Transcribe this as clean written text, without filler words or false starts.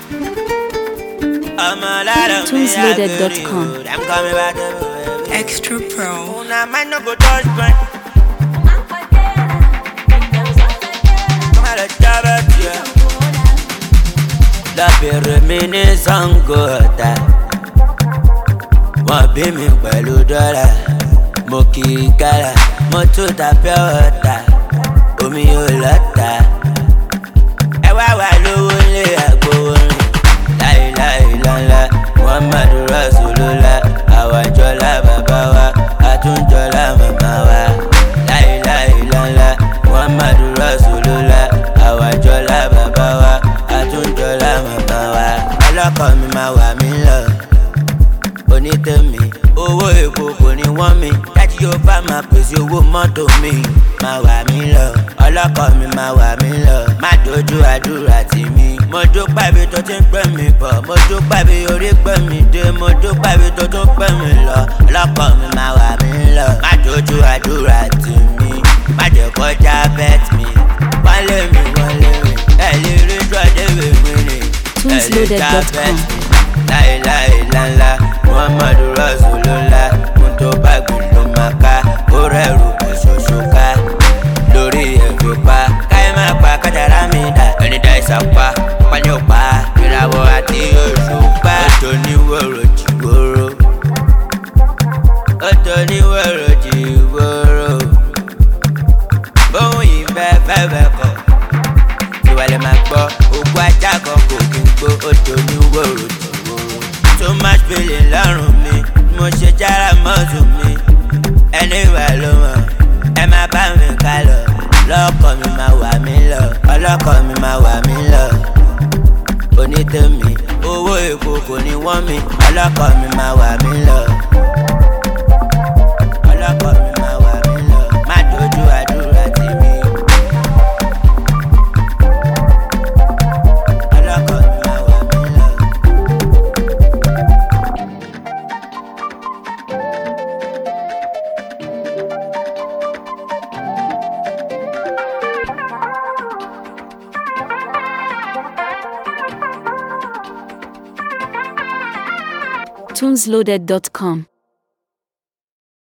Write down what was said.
Tunesloaded.com. I'm coming back to Extra Pro. Now man no go touch me. Come on, let's have it, yeah. La pyramide sangota. Wọ́n bí mi pẹ̀lú dọ́là. Mo kì í gálà. Mo tún ta pure water. Omi ò lọ́ta. Ẹ wá wà lówó lé àgbówó rìn. Láìláìláńlá. Muhammadu Rasulullah. Àwàjọlá bàbá wa. Àtúnjọlá màmá wa. Láìláìláńlá. Muhammadu Rasulullah. Àwàjọlá bàbá wa. Àtúnjọlá màmá wa. Ọlọ́kọ̀ mi máa wà mí lọ. Onítẹ̀mí owó epo kò ní wọ́n mi. Dájú yóò bá máa pèsè owó mọ́tò mi. Máa wà mí lọ, ọlọ́kọ̀ mi máa wà mí lọ. Má dojú àdúrà tì mí. Mo dúpẹ́ ibi tó ti ń pẹ́ mi bọ̀. Mo dúpẹ́ ibi orí pẹ́ mi dé. Mo dúpẹ́ ibi tó tún pẹ́ mi lọ. Ọlọ́kọ̀ mi máa wà mí lọ. Má dojú àdúrà tì mí. Má jẹ́ kọjá bet mi. Wọ́n lé mi. Ẹ lè rí dọ́dẹ̀wé mi ni. Ẹ lè já bet mi. Láìláìláńlá. Muhammadu Rasulullah. Mo tó bá gbìlú máa ká. Ó rẹ̀rù kò ṣoṣo ká. Lórí ẹ̀fẹ̀ pa. Káyé máa pa kájàrá mi dà. Ẹni dá ìsapá. Pálí ò pa. Ìràwọ̀ àti òṣùpá. Ó tó ní wòrò jìwòrò. Ó tó ní wòrò jìwòrò. Bóun yìí fẹ́fẹ́ kọ̀. Tiwálẹ̀ máa gbọ́. Ògùn ajá kan kò kí n gbó. Ó tó ní wòrò jìwòrò. So much feeling lọ́rùn mi. Mo ṣe jára mọ́tò mi. Ẹni ìwà ló mọ̀. Ẹ má bá mi ká lọ. Lọ́kọ̀ mi máa wà mí lọ. Ọlọ́kọ̀ mi máa wà mí lọ. Onítẹ̀mí owó epo kò ní wọ́n mi. Ọlọ́kọ̀ mi máa wà mí lọ. Ọlọ́kọ̀ mi máa wà mí lọ. Má dojú àdúrà tì mí. Ọlọ́kọ̀ mi máa wà mí lọ. Tunesloaded.com.